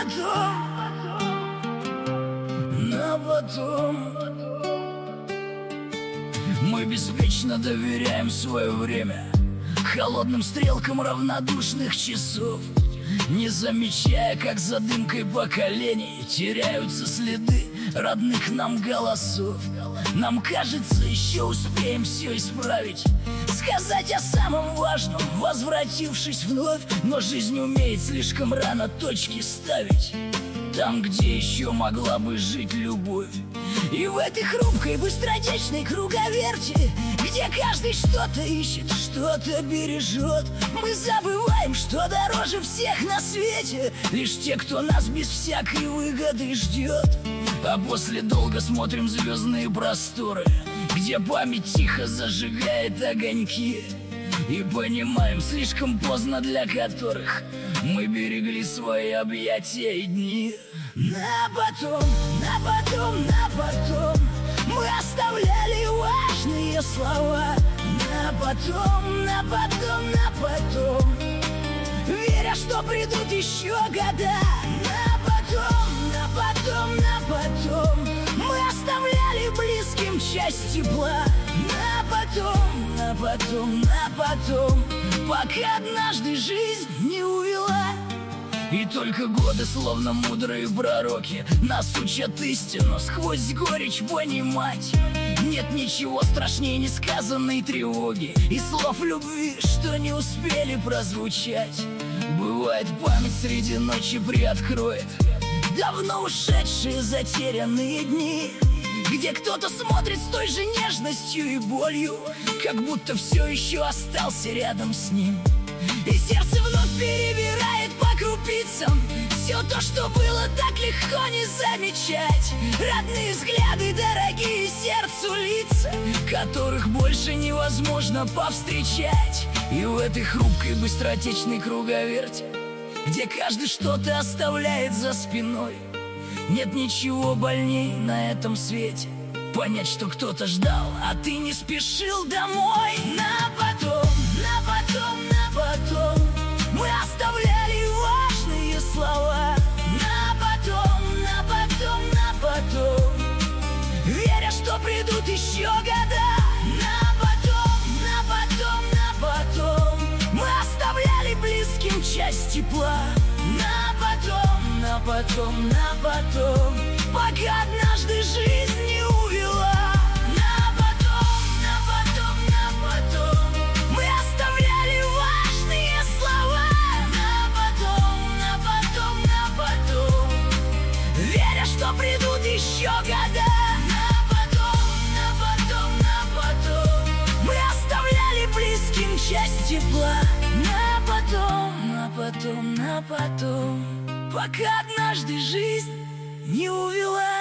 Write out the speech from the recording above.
потом. Мы беспечно доверяем свое время холодным стрелкам равнодушных часов, не замечая, как за дымкой поколений теряются следы родных нам голосов. Нам кажется, еще успеем все исправить, сказать о самом важном, возвратившись вновь. Но жизнь умеет слишком рано точки ставить там, где еще могла бы жить любовь. И в этой хрупкой, быстротечной круговерти, где каждый что-то ищет, что-то бережет, мы забываем, что дороже всех на свете лишь те, кто нас без всякой выгоды ждет. А после долго смотрим звездные просторы, где память тихо зажигает огоньки, и понимаем, слишком поздно для которых мы берегли свои объятия и дни. На потом мы оставляли важные слова. На потом, веря, что придут еще года. На потом мы оставляли близким часть тепла. На потом, пока однажды жизнь не увела. И только годы, словно мудрые пророки, нас учат истину сквозь горечь понимать. Нет ничего страшнее несказанной тревоги и слов любви, что не успели прозвучать. Бывает, память среди ночи приоткроет давно ушедшие затерянные дни, где кто-то смотрит с той же нежностью и болью, как будто все еще остался рядом с ним. И сердце вновь перебирает по крупицам все то, что было так легко не замечать. Родные взгляды, дорогие сердцу лица, которых больше невозможно повстречать. И в этой хрупкой, быстротечной круговерти, где каждый что-то оставляет за спиной, нет ничего больней на этом свете понять, что кто-то ждал, а ты не спешил домой. На потом мы оставляли важные слова. На потом, веря, что придут еще года. На потом мы оставляли близким часть тепла. На потом, пока однажды жизнь не увела. На потом мы оставляли важные слова. На потом, веря, что придут еще года. На потом, мы оставляли близким часть тепла. На потом, пока однажды жизнь не увела.